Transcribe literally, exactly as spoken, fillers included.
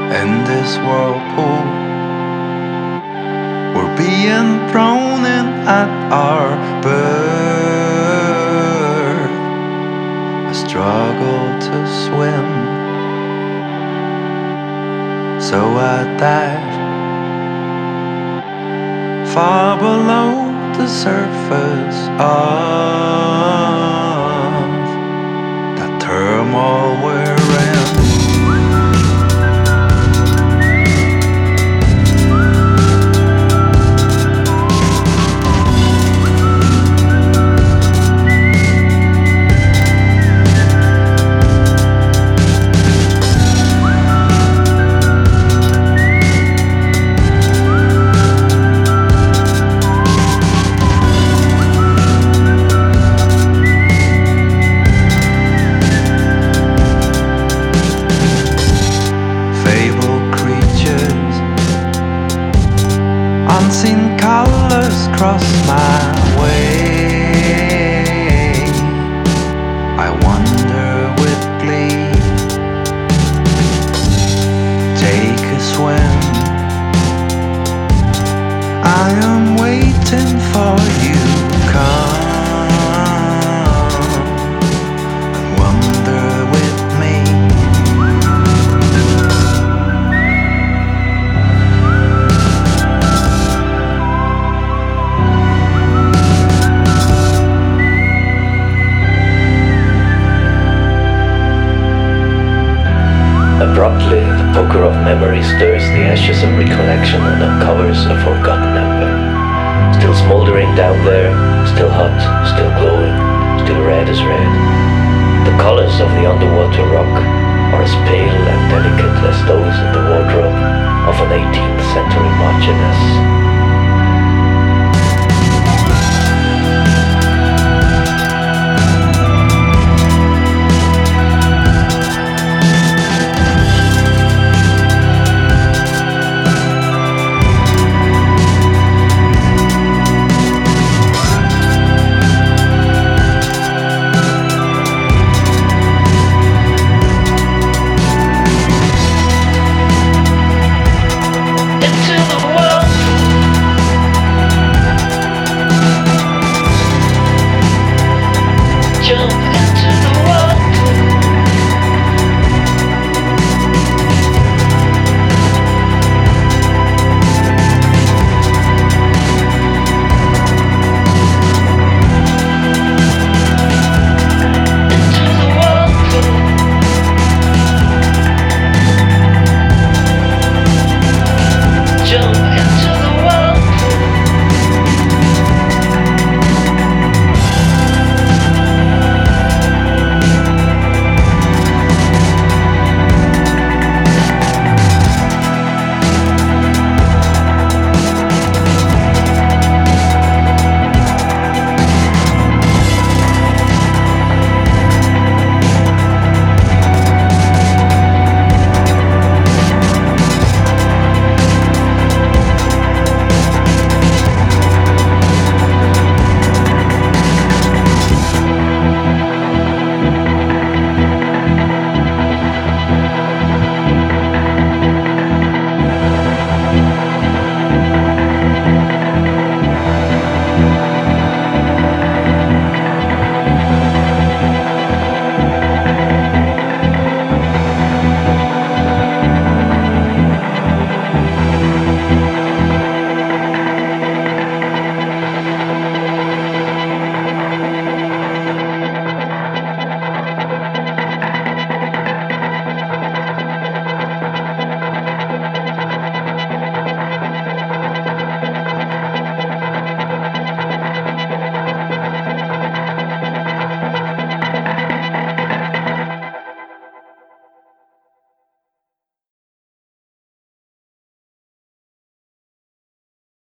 in this whirlpool. We're being thrown in at our birth. I struggle to swim, so I dive far below the surface of that turmoil we're in. Unseen colors cross my way. I wonder with glee. Take a swim. I am waiting for you. Come and wonder with me. Abruptly, the poker of memory stirs the ashes of recollection and uncovers a forgotten ember. Still smoldering down there, still hot, still glowing, still red as red. The colors of the underwater rock are as pale and delicate as those in the wardrobe of an eighteenth century marchioness.